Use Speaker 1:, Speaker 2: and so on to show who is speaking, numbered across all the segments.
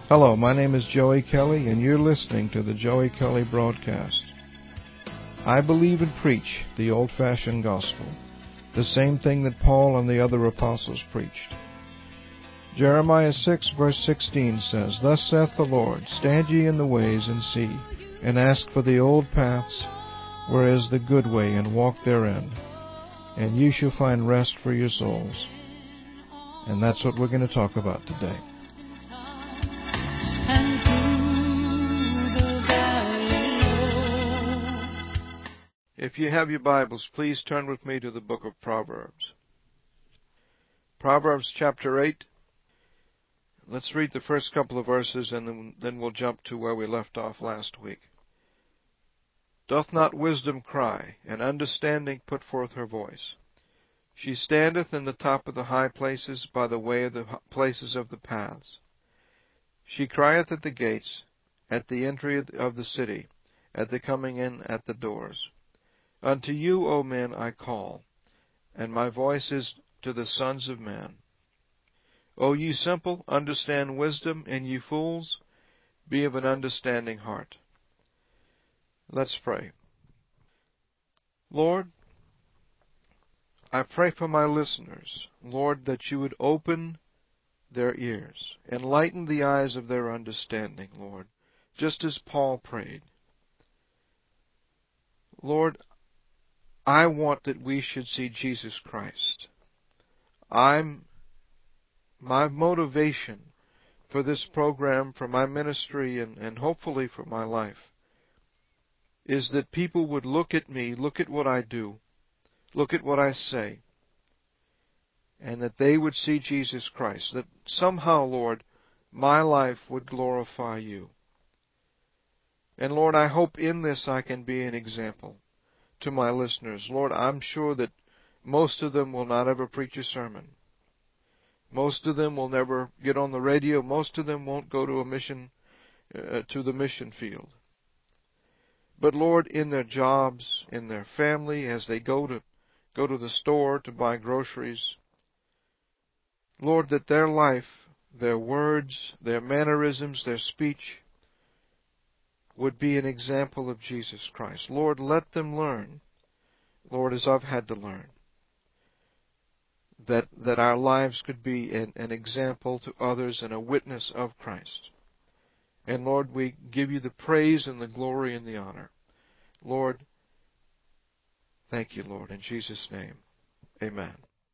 Speaker 1: Hello, my name is Joey Kelly, and you're listening to the Joey Kelly Broadcast. I believe and preach the old-fashioned gospel, the same thing that Paul and the other apostles preached. Jeremiah 6, verse 16 says, Thus saith the Lord, Stand ye in the ways, and see, and ask for the old paths, where is the good way, and walk therein, and ye shall find rest for your souls. And that's what we're going to talk about today. If you have your Bibles, please turn with me to the book of Proverbs. Proverbs chapter 8. Let's read the first couple of verses, and then we'll jump to where we left off last week. Doth not wisdom cry, and understanding put forth her voice? She standeth in the top of the high places, by the way of the places of the paths. She crieth at the gates, at the entry of the city, at the coming in at the doors. Unto you, O men, I call, and my voice is to the sons of men. O ye simple, understand wisdom, and ye fools, be of an understanding heart. Let's pray. Lord, I pray for my listeners, Lord, that you would open their ears, enlighten the eyes of their understanding, Lord, just as Paul prayed. Lord, I want that we should see Jesus Christ. My motivation for this program, for my ministry, and hopefully for my life, is that people would look at me, look at what I do, look at what I say, and that they would see Jesus Christ. That somehow, Lord, my life would glorify you. And Lord, I hope in this I can be an example to my listeners. Lord, I'm sure that most of them will not ever preach a sermon. Most of them will never get on the radio. Most of them won't go to the mission field. But Lord, in their jobs, in their family, as they go to the store to buy groceries, Lord, that their life, their words, their mannerisms, their speech would be an example of Jesus Christ. Lord, let them learn, Lord, as I've had to learn, that our lives could be an example to others and a witness of Christ. And Lord, we give you the praise and the glory and the honor. Lord, thank you, Lord, in Jesus' name. Amen.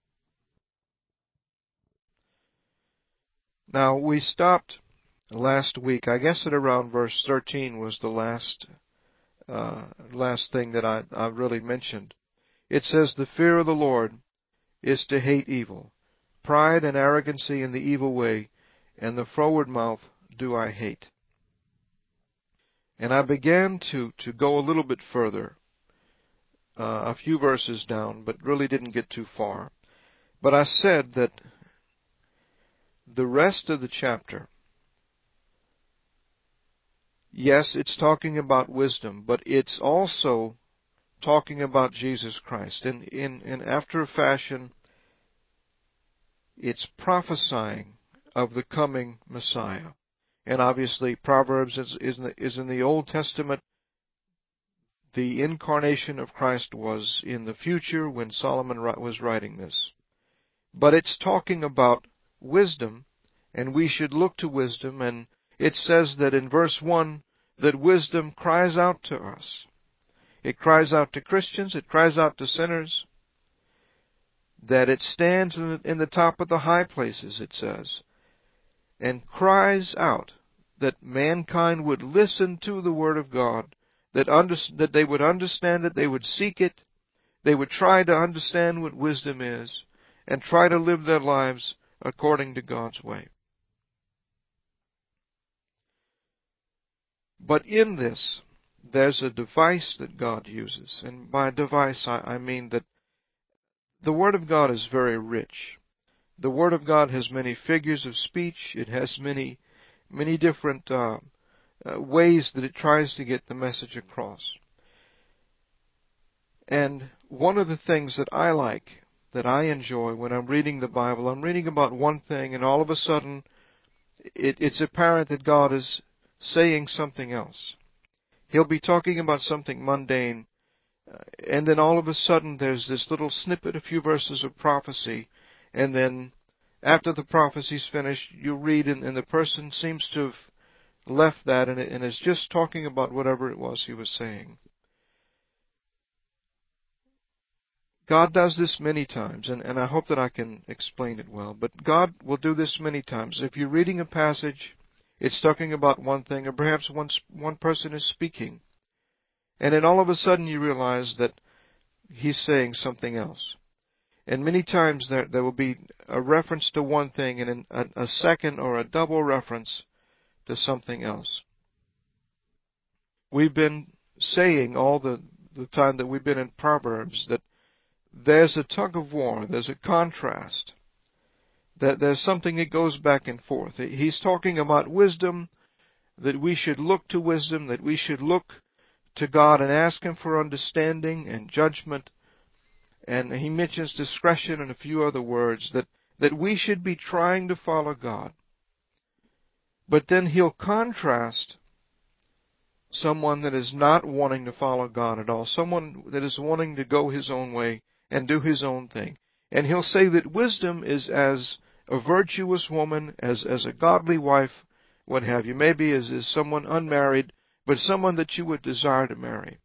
Speaker 1: Now, we stopped last week, I guess at around verse 13 was the last thing that I really mentioned. It says, The fear of the Lord is to hate evil. Pride and arrogancy in the evil way, and the froward mouth do I hate. And I began to go a little bit further, a few verses down, but really didn't get too far. But I said that the rest of the chapter, yes, it's talking about wisdom, but it's also talking about Jesus Christ. And after a fashion, it's prophesying of the coming Messiah. And obviously, Proverbs is in the Old Testament. The incarnation of Christ was in the future when Solomon was writing this. But it's talking about wisdom, and we should look to wisdom. And it says that in verse 1 that wisdom cries out to us. It cries out to Christians. It cries out to sinners. That it stands in the top of the high places, it says, and cries out that mankind would listen to the Word of God, that they would understand it, they would seek it, they would try to understand what wisdom is, and try to live their lives according to God's way. But in this, there's a device that God uses. And by device, I mean that the Word of God is very rich. The Word of God has many figures of speech. It has many different ways that it tries to get the message across. And one of the things that I like, that I enjoy when I'm reading the Bible, I'm reading about one thing, and all of a sudden it's apparent that God is saying something else. He'll be talking about something mundane, and then all of a sudden there's this little snippet, a few verses of prophecy, and then after the prophecy's finished, you read, and the person seems to have left that and is just talking about whatever it was he was saying. God does this many times, and I hope that I can explain it well, but God will do this many times. If you're reading a passage, it's talking about one thing, or perhaps one person is speaking, and then all of a sudden you realize that he's saying something else. And many times there will be a reference to one thing and then a second or a double reference to something else. We've been saying all the time that we've been in Proverbs that there's a tug of war, there's a contrast, that there's something that goes back and forth. He's talking about wisdom, that we should look to wisdom, that we should look to God and ask Him for understanding and judgment. And he mentions discretion and a few other words, that we should be trying to follow God. But then he'll contrast someone that is not wanting to follow God at all, someone that is wanting to go his own way and do his own thing. And he'll say that wisdom is as a virtuous woman, as a godly wife, what have you. Maybe as someone unmarried, but someone that you would desire to marry.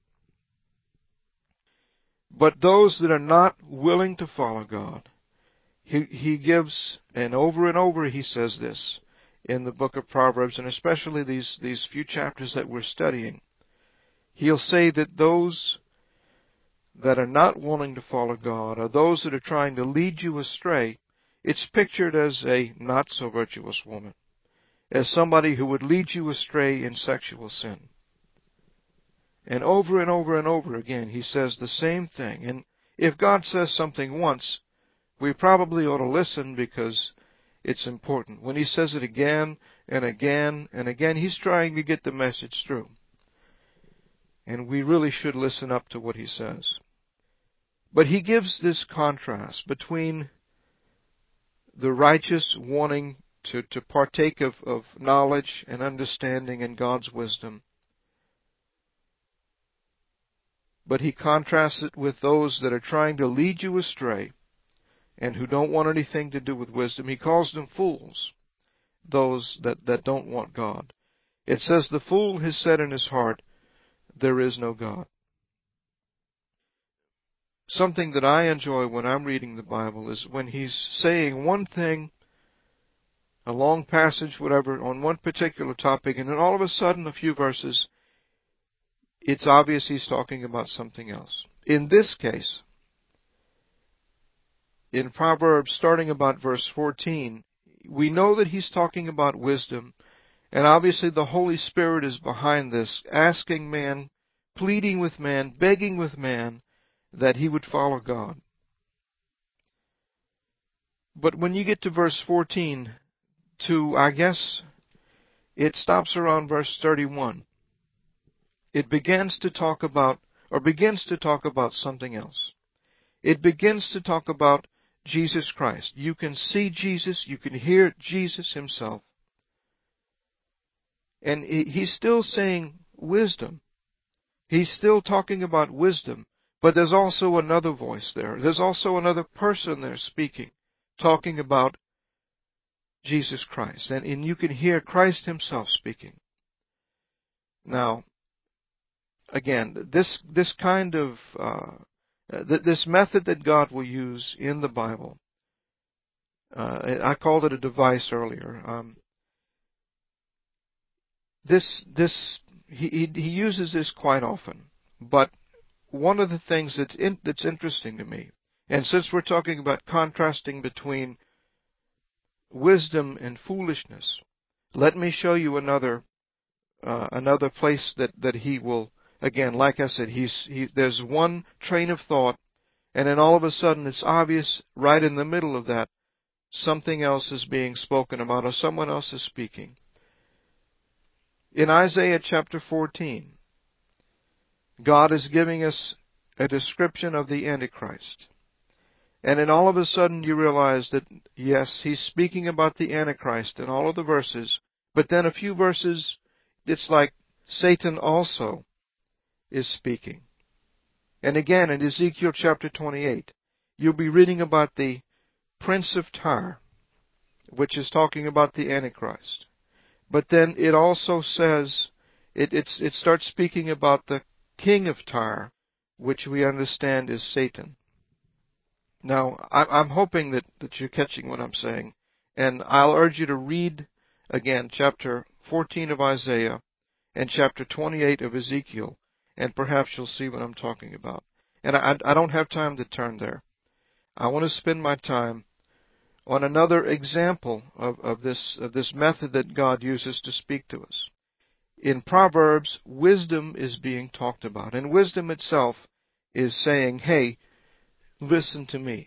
Speaker 1: But those that are not willing to follow God, he gives, and over he says this in the book of Proverbs, and especially these few chapters that we're studying. He'll say that those that are not willing to follow God, or those that are trying to lead you astray, it's pictured as a not so virtuous woman, as somebody who would lead you astray in sexual sin. And over again, he says the same thing. And if God says something once, we probably ought to listen because it's important. When he says it again and again and again, he's trying to get the message through. And we really should listen up to what he says. But he gives this contrast between the righteous wanting to partake of knowledge and understanding and God's wisdom. But he contrasts it with those that are trying to lead you astray and who don't want anything to do with wisdom. He calls them fools, those that don't want God. It says, the fool has said in his heart, there is no God. Something that I enjoy when I'm reading the Bible is when he's saying one thing, a long passage, whatever, on one particular topic, and then all of a sudden, a few verses, it's obvious he's talking about something else. In this case, in Proverbs, starting about verse 14, we know that he's talking about wisdom, and obviously the Holy Spirit is behind this, asking man, pleading with man, begging with man, that he would follow God. But when you get to verse 14, I guess it stops around verse 31. It begins to talk about something else. It begins to talk about Jesus Christ. You can see Jesus, you can hear Jesus himself. And he's still saying wisdom. He's still talking about wisdom, but there's also another voice there. There's also another person there speaking, talking about Jesus Christ. And you can hear Christ himself speaking. Now, again, this kind of this method that God will use in the Bible, I called it a device earlier. He uses this quite often, but one of the things that's interesting to me, and since we're talking about contrasting between wisdom and foolishness, let me show you another place that he will. Again, like I said, there's one train of thought, and then all of a sudden it's obvious right in the middle of that something else is being spoken about, or someone else is speaking. In Isaiah chapter 14, God is giving us a description of the Antichrist. And then all of a sudden you realize that, yes, he's speaking about the Antichrist in all of the verses, but then a few verses, it's like Satan also is speaking. And again, in Ezekiel chapter 28, you'll be reading about the Prince of Tyre, which is talking about the Antichrist. But then it also says, it starts speaking about the king of Tyre, which we understand is Satan. Now, I'm hoping that you're catching what I'm saying. And I'll urge you to read again chapter 14 of Isaiah and chapter 28 of Ezekiel, and perhaps you'll see what I'm talking about. And I don't have time to turn there. I want to spend my time on another example of this method that God uses to speak to us. In Proverbs, wisdom is being talked about, and wisdom itself is saying, hey, listen to me.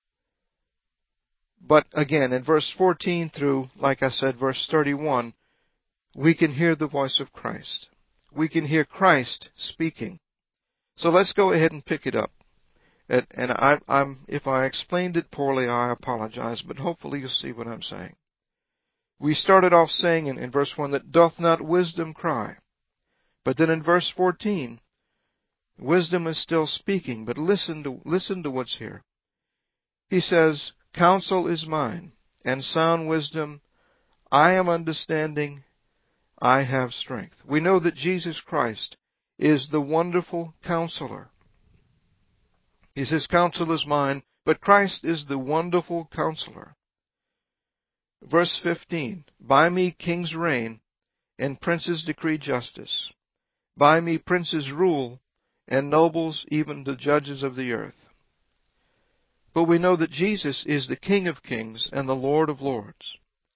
Speaker 1: But again, in verse 14 through, like I said, verse 31, we can hear the voice of Christ. We can hear Christ speaking. So let's go ahead and pick it up. And if I explained it poorly, I apologize, but hopefully you'll see what I'm saying. We started off saying in verse 1 that doth not wisdom cry? But then in verse 14, wisdom is still speaking, but listen to what's here. He says, counsel is mine, and sound wisdom, I am understanding, I have strength. We know that Jesus Christ is the wonderful counselor. He says, counsel is mine, but Christ is the wonderful counselor. Verse 15, by me kings reign, and princes decree justice. By me princes rule, and nobles, even the judges of the earth. But we know that Jesus is the King of kings and the Lord of lords.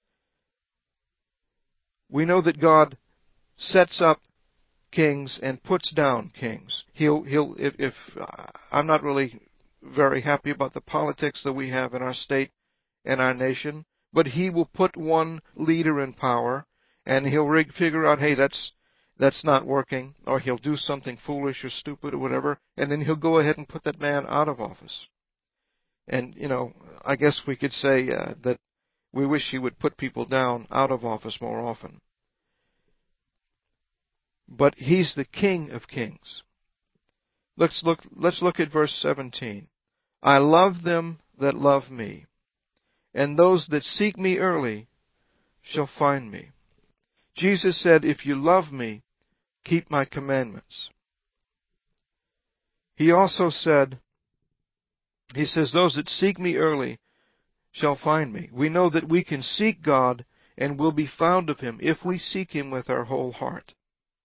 Speaker 1: We know that God sets up kings and puts down kings. If I'm not really very happy about the politics that we have in our state and our nation, but He will put one leader in power, and He'll figure out, hey, that's not working, or He'll do something foolish or stupid or whatever, and then He'll go ahead and put that man out of office. And, I guess we could say that we wish He would put people down out of office more often. But He's the King of kings. Let's look at verse 17. I love them that love me, and those that seek me early shall find me. Jesus said, if you love me, keep my commandments. He also said, He says, those that seek me early shall find me. We know that we can seek God and will be found of Him if we seek Him with our whole heart.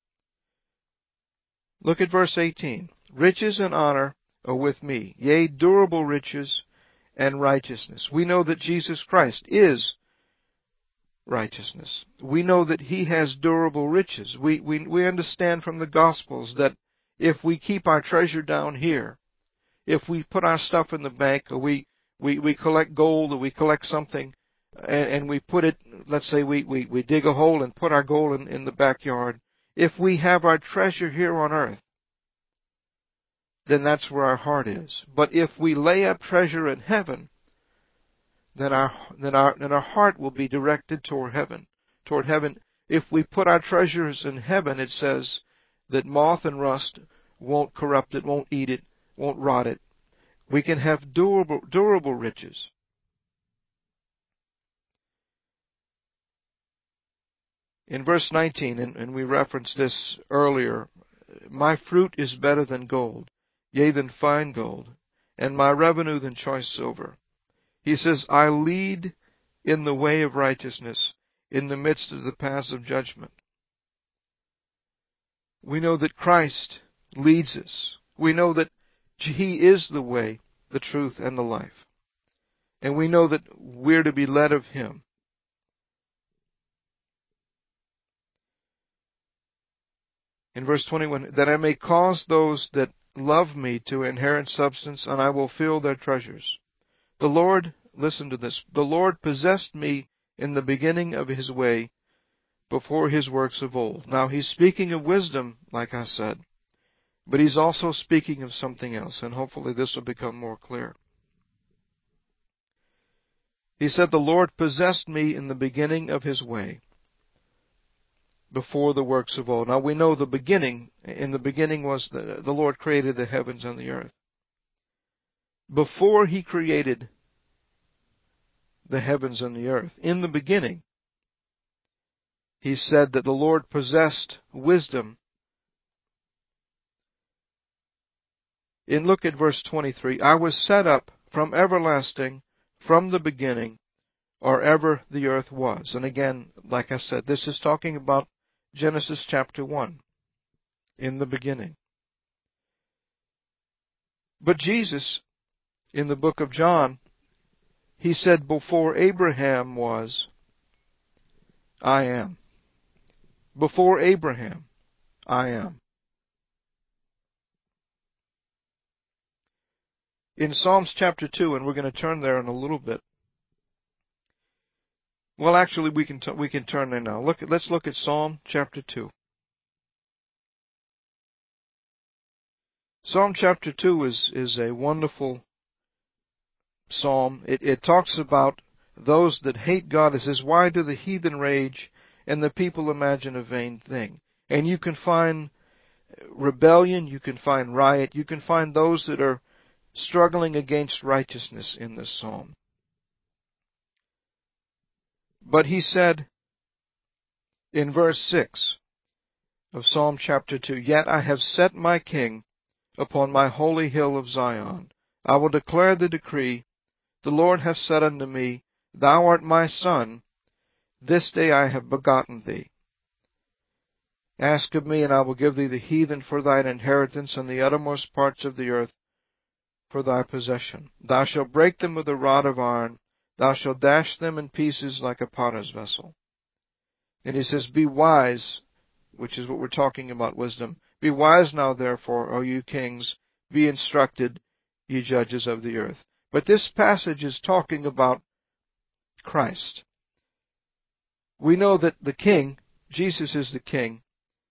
Speaker 1: Look at verse 18. Riches and honor are with me, yea, durable riches and righteousness. We know that Jesus Christ is righteousness. We know that He has durable riches. We understand from the Gospels that if we keep our treasure down here, if we put our stuff in the bank, or we collect gold, or we collect something, and we put it, let's say we dig a hole and put our gold in the backyard, if we have our treasure here on earth, then that's where our heart is. But if we lay up treasure in heaven, then our heart will be directed toward heaven. Toward heaven. If we put our treasures in heaven, it says that moth and rust won't corrupt it, won't eat it, won't rot it. We can have durable riches. In verse 19, and we referenced this earlier, my fruit is better than gold, yea, than fine gold, and my revenue than choice silver. He says, I lead in the way of righteousness in the midst of the paths of judgment. We know that Christ leads us. We know that He is the way, the truth, and the life. And we know that we're to be led of Him. In verse 21, that I may cause those that love me to inherit substance, and I will fill their treasures. The Lord, listen to this, the Lord possessed me in the beginning of His way, before His works of old. Now, He's speaking of wisdom, like I said, but He's also speaking of something else, and hopefully this will become more clear. He said, the Lord possessed me in the beginning of His way, before the works of old. Now we know the beginning. In the beginning was the Lord created the heavens and the earth. Before He created the heavens and the earth, in the beginning, He said that the Lord possessed wisdom. And look at verse 23. I was set up from everlasting, from the beginning, or ever the earth was. And again, like I said, this is talking about Genesis chapter 1, in the beginning. But Jesus, in the book of John, He said, before Abraham was, I am. Before Abraham, I am. In Psalms chapter 2, and we're going to turn there in a little bit. Well, actually, we can turn there now. Let's look at Psalm chapter 2. Psalm chapter 2 is a wonderful psalm. It talks about those that hate God. It says, why do the heathen rage and the people imagine a vain thing? And you can find rebellion, you can find riot, you can find those that are struggling against righteousness in this psalm. But he said in verse 6 of Psalm chapter 2, yet I have set my king upon my holy hill of Zion. I will declare the decree. The Lord hath said unto me, thou art my son, this day I have begotten thee. Ask of me, and I will give thee the heathen for thine inheritance, and the uttermost parts of the earth for thy possession. Thou shalt break them with a rod of iron, thou shalt dash them in pieces like a potter's vessel. And he says, be wise, which is what we're talking about, wisdom. Be wise now, therefore, O you kings, be instructed, ye judges of the earth. But this passage is talking about Christ. We know that the king, Jesus is the king.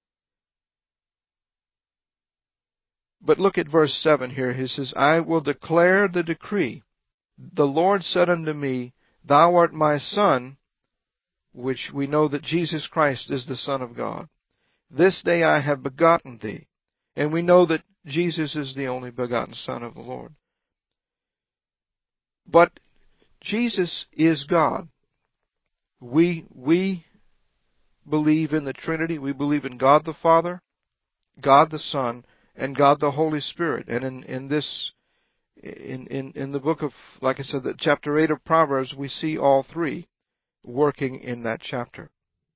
Speaker 1: But look at verse 7 here. He says, I will declare the decree. The Lord said unto me, thou art my son, which we know that Jesus Christ is the Son of God. This day I have begotten thee. And we know that Jesus is the only begotten Son of the Lord. But Jesus is God. We believe in the Trinity. We believe in God the Father, God the Son, and God the Holy Spirit. And in the book of, like I said, the chapter 8 of Proverbs, we see all three working in that chapter.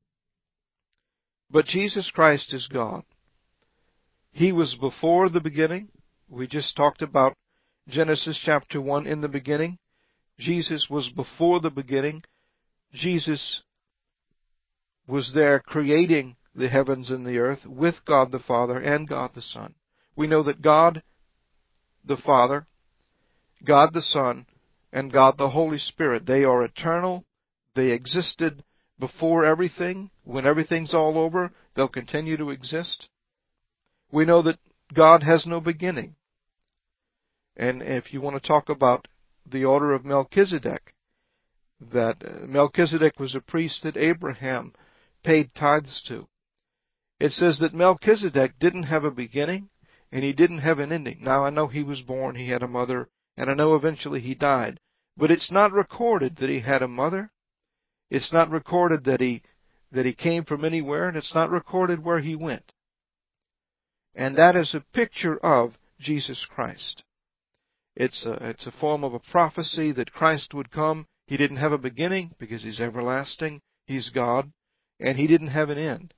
Speaker 1: But Jesus Christ is God. He was before the beginning. We just talked about Genesis chapter 1 in the beginning. Jesus was before the beginning. Jesus was there creating the heavens and the earth with God the Father and God the Son. We know that God the Father, God the Son, and God the Holy Spirit, they are eternal. They existed before everything. When everything's all over, they'll continue to exist. We know that God has no beginning. And if you want to talk about the order of Melchizedek, that Melchizedek was a priest that Abraham paid tithes to. It says that Melchizedek didn't have a beginning and he didn't have an ending. Now, I know he was born, he had a mother, and I know eventually he died. But it's not recorded that he had a mother. It's not recorded that he came from anywhere, and it's not recorded where he went. And that is a picture of Jesus Christ. It's a form of a prophecy that Christ would come. He didn't have a beginning because He's everlasting. He's God. And He didn't have an end.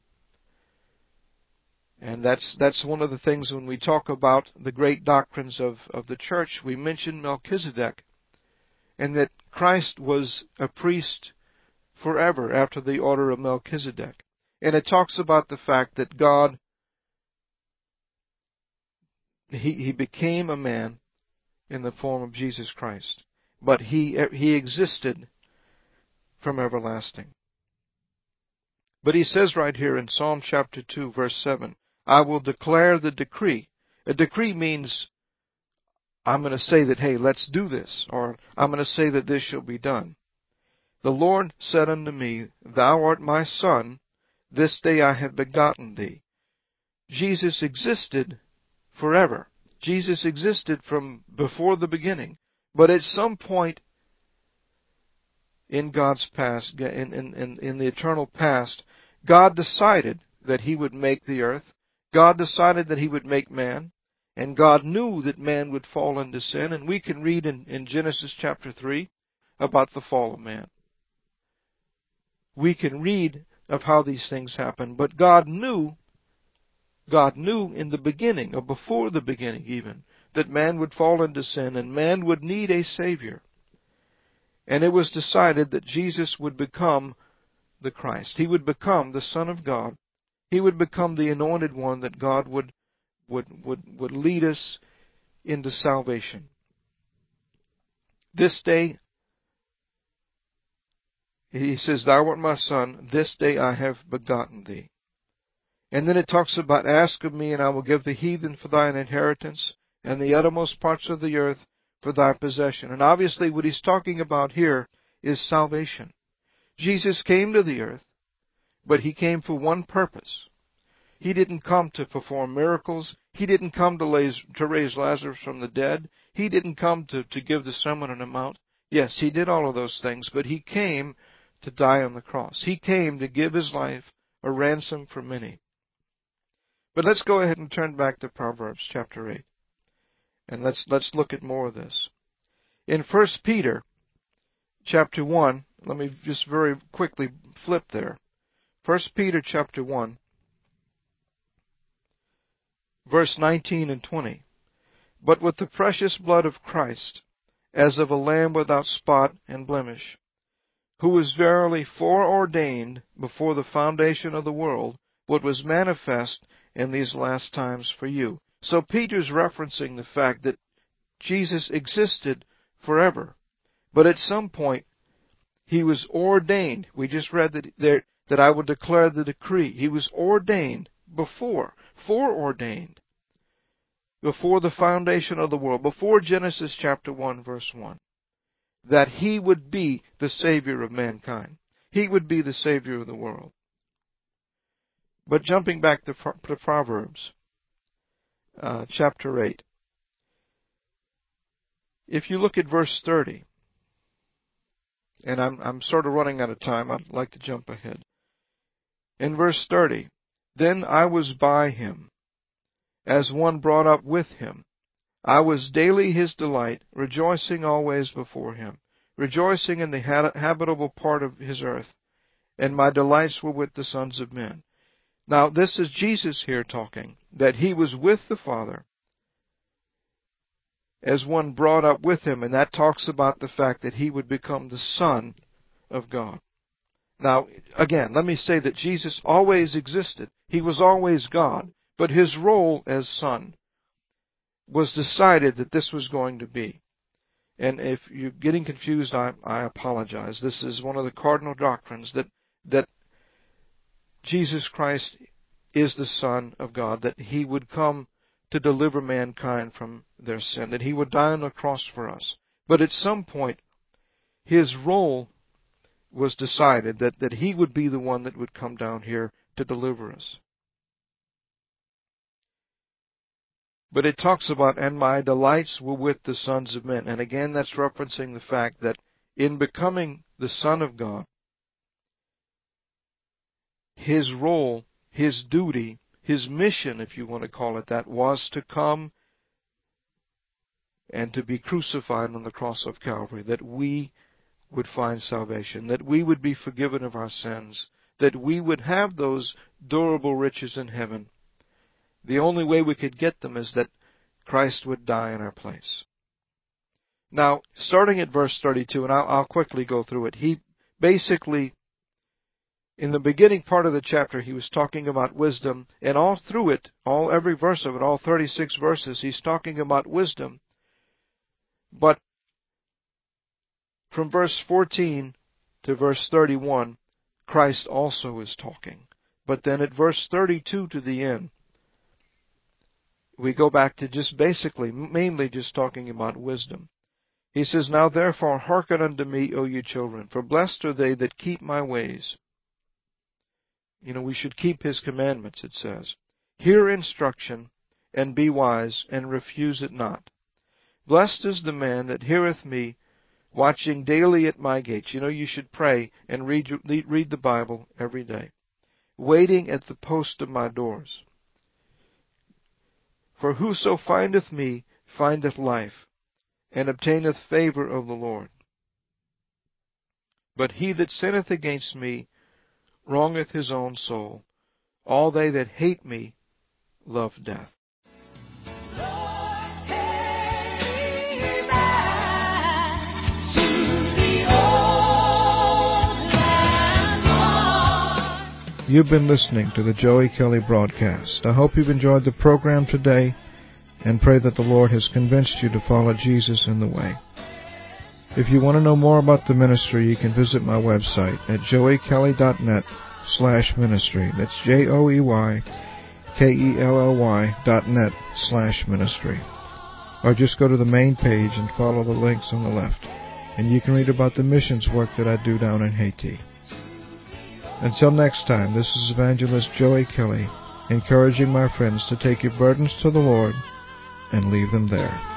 Speaker 1: And that's one of the things when we talk about the great doctrines of the church, we mention Melchizedek. And that Christ was a priest forever after the order of Melchizedek. And it talks about the fact that God, He became a man in the form of Jesus Christ. But He existed from everlasting. But He says right here in Psalm chapter 2, verse 7, I will declare the decree. A decree means I'm going to say that, hey, let's do this, or I'm going to say that this shall be done. The Lord said unto me, Thou art my Son, this day I have begotten thee. Jesus existed forever. Jesus existed from before the beginning. But at some point in God's past, in the eternal past, God decided that He would make the earth. God decided that He would make man. And God knew that man would fall into sin. And we can read in Genesis chapter 3 about the fall of man. We can read of how these things happen. But God knew in the beginning, or before the beginning even, that man would fall into sin and man would need a Savior. And it was decided that Jesus would become the Christ. He would become the Son of God. He would become the anointed one that God would lead us into salvation. This day, He says, Thou art my Son, this day I have begotten thee. And then it talks about, Ask of me, and I will give the heathen for thine inheritance, and the uttermost parts of the earth for thy possession. And obviously what He's talking about here is salvation. Jesus came to the earth, but He came for one purpose. He didn't come to perform miracles. He didn't come to raise Lazarus from the dead. He didn't come to give the Sermon on the Mount. Yes, He did all of those things, but He came to die on the cross. He came to give His life a ransom for many. But let's go ahead and turn back to Proverbs chapter 8. And let's look at more of this. In 1 Peter chapter 1, let me just very quickly flip there. 1 Peter chapter 1, verse 19 and 20. But with the precious blood of Christ, as of a lamb without spot and blemish, who was verily foreordained before the foundation of the world, what was manifest in these last times for you. So Peter's referencing the fact that Jesus existed forever. But at some point, He was ordained. We just read that I would declare the decree. He was ordained foreordained, before the foundation of the world, before Genesis chapter 1, verse 1, that He would be the Savior of mankind. He would be the Savior of the world. But jumping back to Proverbs chapter 8, if you look at verse 30, and I'm sort of running out of time, I'd like to jump ahead. In verse 30, Then I was by Him, as one brought up with Him. I was daily His delight, rejoicing always before Him, rejoicing in the habitable part of His earth, and my delights were with the sons of men. Now, this is Jesus here talking, that He was with the Father as one brought up with Him, and that talks about the fact that He would become the Son of God. Now, again, let me say that Jesus always existed. He was always God, but His role as Son was decided that this was going to be. And if you're getting confused, I apologize. This is one of the cardinal doctrines, that Jesus Christ is the Son of God, that He would come to deliver mankind from their sin, that He would die on the cross for us. But at some point, His role was decided that He would be the one that would come down here to deliver us. But it talks about, and my delights were with the sons of men. And again, that's referencing the fact that in becoming the Son of God, His role, His duty, His mission, if you want to call it that, was to come and to be crucified on the cross of Calvary, that we would find salvation, that we would be forgiven of our sins, that we would have those durable riches in heaven. The only way we could get them is that Christ would die in our place. Now, starting at verse 32, and I'll quickly go through it, He basically, in the beginning part of the chapter, He was talking about wisdom, and all through it, every verse of it, all 36 verses, He's talking about wisdom. But from verse 14 to verse 31, Christ also is talking. But then at verse 32 to the end, we go back to just basically, mainly just talking about wisdom. He says, Now therefore hearken unto me, O ye children, for blessed are they that keep my ways. We should keep His commandments, it says. Hear instruction, and be wise, and refuse it not. Blessed is the man that heareth me, watching daily at my gates. You should pray and read the Bible every day. Waiting at the post of my doors. For whoso findeth me findeth life, and obtaineth favor of the Lord. But he that sinneth against me wrongeth his own soul. All they that hate me love death.
Speaker 2: Lord, take me back to the old land.
Speaker 1: You've been listening to the Joey Kelly broadcast. I hope you've enjoyed the program today and pray that the Lord has convinced you to follow Jesus in the way. If you want to know more about the ministry, you can visit my website at joeykelly.net/ministry. That's joeykelly.net/ministry. Or just go to the main page and follow the links on the left, and you can read about the missions work that I do down in Haiti. Until next time, this is Evangelist Joey Kelly, encouraging my friends to take your burdens to the Lord and leave them there.